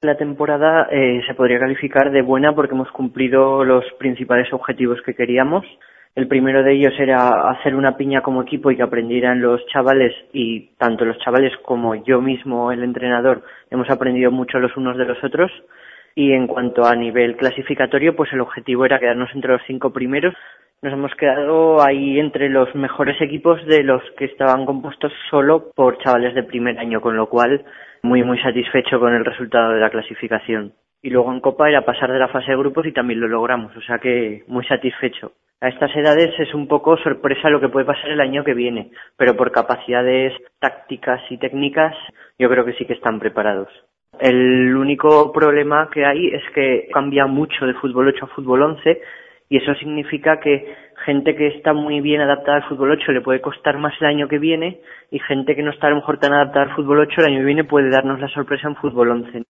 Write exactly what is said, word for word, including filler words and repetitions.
La temporada eh, se podría calificar de buena porque hemos cumplido los principales objetivos que queríamos. El primero de ellos era hacer una piña como equipo y que aprendieran los chavales, y tanto los chavales como yo mismo, el entrenador, hemos aprendido mucho los unos de los otros. Y en cuanto a nivel clasificatorio, pues el objetivo era quedarnos entre los cinco primeros. Nos hemos quedado ahí entre los mejores equipos de los que estaban compuestos solo por chavales de primer año, con lo cual muy muy satisfecho con el resultado de la clasificación. Y luego en Copa era pasar de la fase de grupos y también lo logramos, o sea que muy satisfecho. A estas edades es un poco sorpresa lo que puede pasar el año que viene, pero por capacidades tácticas y técnicas yo creo que sí que están preparados. El único problema que hay es que cambia mucho de fútbol ocho a fútbol once, y eso significa que gente que está muy bien adaptada al fútbol ocho le puede costar más el año que viene, y gente que no está a lo mejor tan adaptada al fútbol ocho el año que viene puede darnos la sorpresa en fútbol once.